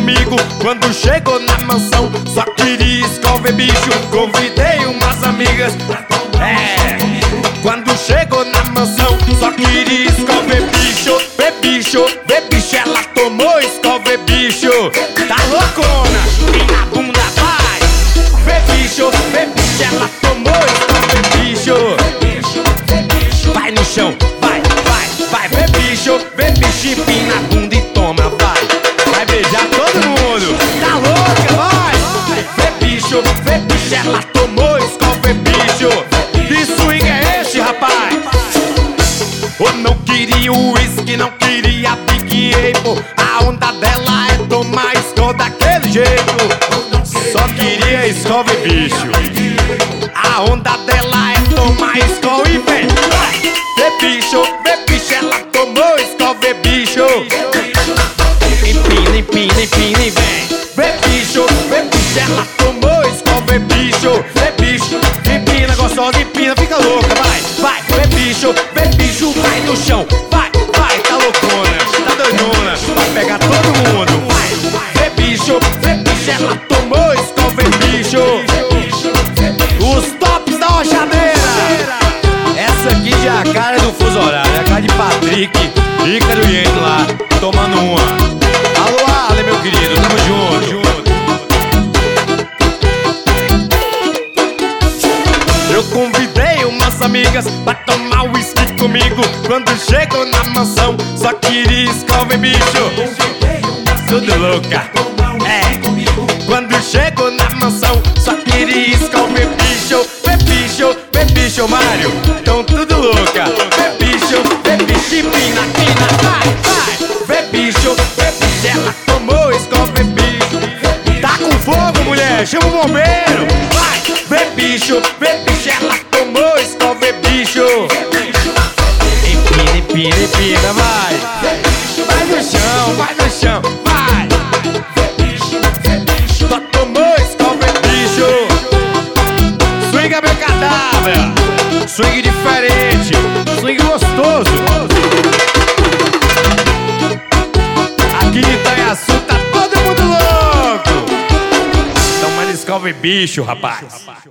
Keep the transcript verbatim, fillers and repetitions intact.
comigo quando chegou na mansão. Só queria escova e bicho, convidei umas amigas. É, quando chegou na mansão, só queria escova e bicho. Vê bicho, vê bicho, ela tomou escova e bicho. Tá loucona, e na bunda vai. Vê bicho, vê bicho, ela tomou escova e bicho. Vai no chão, vai, vai, vai. Vê bicho, vê bicho, empina a bunda e toma, vai. Vai beijar todo mundo. Tá louca, vai. Vê bicho, vê bicho, ela tomou escova e bicho. Que swing é esse, rapaz? Ou não queria o uísque, não queria Big Apple. A onda dela é tomar escova daquele jeito. Só queria escova e bicho. A onda dela é tomar escova e vem. Vê bicho, vê bicho, ela tomou escova e bicho. Empina, empina, empina e vem. Vê bicho, vê bicho, ela tomou escova e bicho. Vê bicho, empina, gostosa, empina, fica louca, vai, vai. Vê bicho, vê bicho, vai no chão. Vai, vai, tá loucona, tá doidona. Vai pegar todo mundo, vai. Vê bicho, vê bicho, ela tomou escova e bicho. Os tops da Rochadeira. Essa aqui já é a cara do fuso horário, é a cara de Patrick, Ícaro e Endo lá, tomando uma. Alô, Ale, meu querido, tamo junto, junto. Eu convidei umas amigas pra tomar whisky comigo quando chegou na mansão, só queria escova e bicho. Tudo louca, é. Quando chegou na mansão, só queria escova e bicho. Vê bicho, vê bicho, Mário, tão tudo louca. Vê bicho, vê bicho, empina, empina, vai, vai. Vê bicho, vê bicho, ela tomou escova e bicho. Tá com fogo, mulher, chama o bombeiro. Vai, vê bicho, vê bicho, ela tomou escova e bicho. Empina, empina, empina, vai. Vai no chão, vai no chão, vai. Só tomou escova e bicho. Swing é meu cadáver. Swing diferente, swing gostoso. Aqui de Itanhaçu tá todo mundo louco. Tomando escova e bicho, rapaz.